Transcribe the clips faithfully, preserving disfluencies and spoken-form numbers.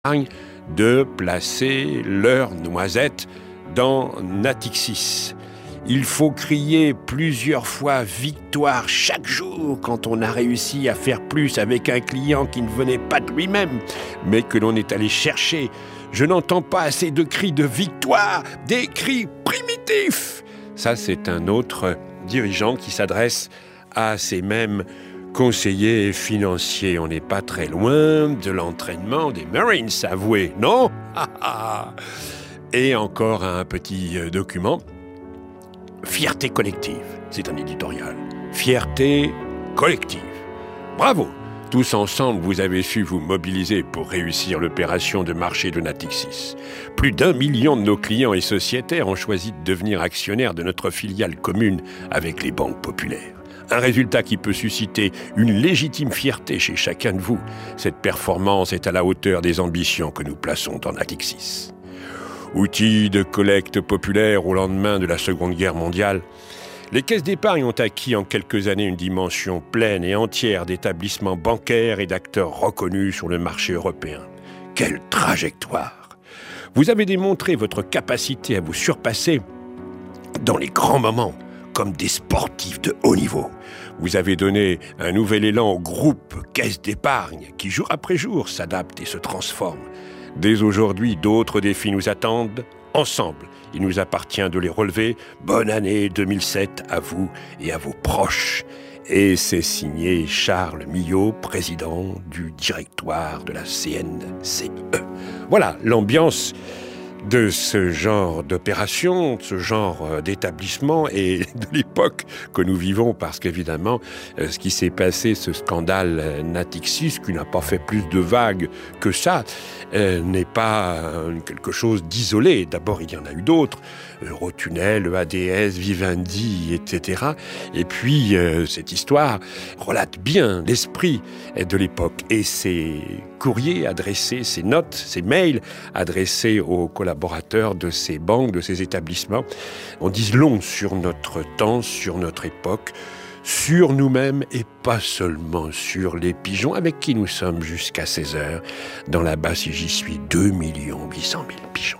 de placer leurs noisettes dans Natixis. Il faut crier plusieurs fois victoire chaque jour quand on a réussi à faire plus avec un client qui ne venait pas de lui-même, mais que l'on est allé chercher. Je n'entends pas assez de cris de victoire, des cris primitifs. Ça, c'est un autre dirigeant qui s'adresse à ces mêmes conseillers financiers. On n'est pas très loin de l'entraînement des Marines, avouez, non? Et encore un petit document. Fierté collective, c'est un éditorial. Fierté collective. Bravo! Tous ensemble, vous avez su vous mobiliser pour réussir l'opération de marché de Natixis. Plus d'un million de nos clients et sociétaires ont choisi de devenir actionnaires de notre filiale commune avec les banques populaires. Un résultat qui peut susciter une légitime fierté chez chacun de vous. Cette performance est à la hauteur des ambitions que nous plaçons dans Natixis. Outil de collecte populaire au lendemain de la Seconde Guerre mondiale, les caisses d'épargne ont acquis en quelques années une dimension pleine et entière d'établissements bancaires et d'acteurs reconnus sur le marché européen. Quelle trajectoire! Vous avez démontré votre capacité à vous surpasser dans les grands moments, comme des sportifs de haut niveau. Vous avez donné un nouvel élan au groupe Caisse d'épargne qui, jour après jour, s'adapte et se transforme. Dès aujourd'hui, d'autres défis nous attendent. Ensemble, il nous appartient de les relever. Bonne année deux mille sept à vous et à vos proches. Et c'est signé Charles Millot, président du directoire de la C N C E. Voilà l'ambiance de ce genre d'opération, de ce genre d'établissement et de l'époque que nous vivons, parce qu'évidemment, ce qui s'est passé, ce scandale Natixis, qui n'a pas fait plus de vagues que ça, euh, n'est pas euh, quelque chose d'isolé. D'abord, il y en a eu d'autres, Eurotunnel, E A D S, Vivendi, et cetera. Et puis, euh, cette histoire relate bien l'esprit de l'époque. Et ces courriers adressés, ces notes, ces mails adressés aux collaborateurs de ces banques, de ces établissements, en disent long sur notre temps, sur notre époque, sur nous-mêmes et pas seulement sur les pigeons avec qui nous sommes jusqu'à seize heures. Dans la bas, si j'y suis, deux millions huit cent mille pigeons.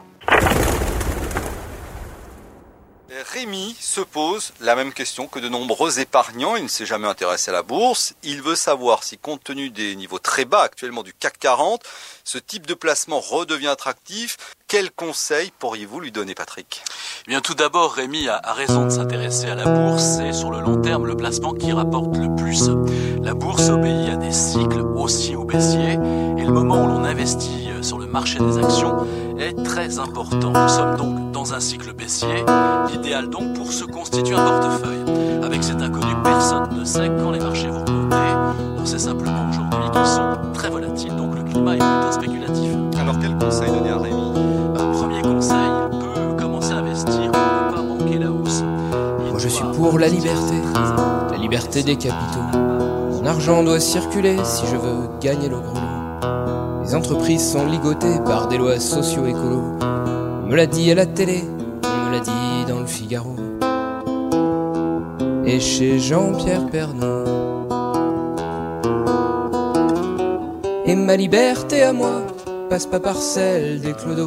Rémi se pose la même question que de nombreux épargnants. Il ne s'est jamais intéressé à la bourse. Il veut savoir si, compte tenu des niveaux très bas actuellement du C A C quarante, ce type de placement redevient attractif. Quels conseils pourriez-vous lui donner, Patrick ? Eh bien, tout d'abord, Rémi a, a raison de s'intéresser à la bourse. C'est sur le long terme le placement qui rapporte le plus. La bourse obéit à des cycles haussiers ou baissiers. Et le moment où l'on investit sur le marché des actions est très important. Nous sommes donc dans un cycle baissier, l'idéal donc pour se constituer un portefeuille. Avec cet inconnu, personne ne sait quand les marchés vont remonter. On sait simplement aujourd'hui qu'ils sont très volatiles, donc le climat est plutôt spéculatif. Alors quel conseil donner à Rémi ? Un premier conseil, il peut commencer à investir pour ne pas manquer la hausse. Moi je suis pour la liberté, la liberté des capitaux. Mon argent doit circuler si je veux gagner le gros lot. Les entreprises sont ligotées par des lois socio-écolo. On me l'a dit à la télé, on me l'a dit dans le Figaro. Et chez Jean-Pierre Pernaut. Et ma liberté à moi passe pas par celle des clodos.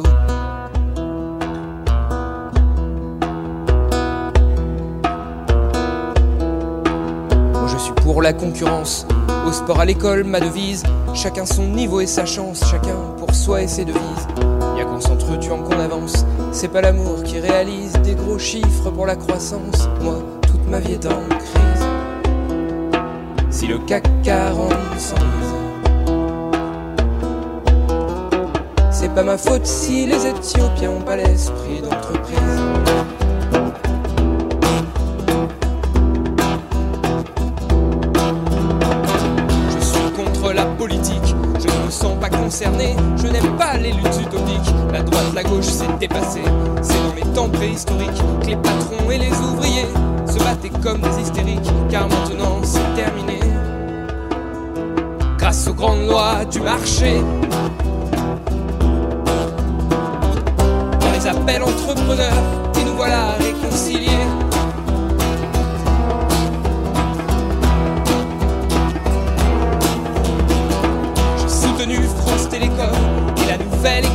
Moi je suis pour la concurrence. Au sport, à l'école, ma devise. Chacun son niveau et sa chance. Chacun pour soi et ses devises. Y'a qu'en s'entretuant qu'on avance. C'est pas l'amour qui réalise des gros chiffres pour la croissance. Moi, toute ma vie est en crise. Si le C A C quarante s'enlise, c'est pas ma faute si les Éthiopiens ont pas l'esprit d'entreprise. Je suis contre la politique, je ne me sens pas concerné. Je n'aime pas les luttes utopiques. La droite, la gauche, c'est dépassé. C'est dans mes temps préhistoriques que les patrons et les ouvriers se battaient comme des hystériques. Car maintenant c'est terminé. Grâce aux grandes lois du marché, appel entrepreneur, et nous voilà réconciliés. J'ai soutenu France Télécom et la nouvelle fait les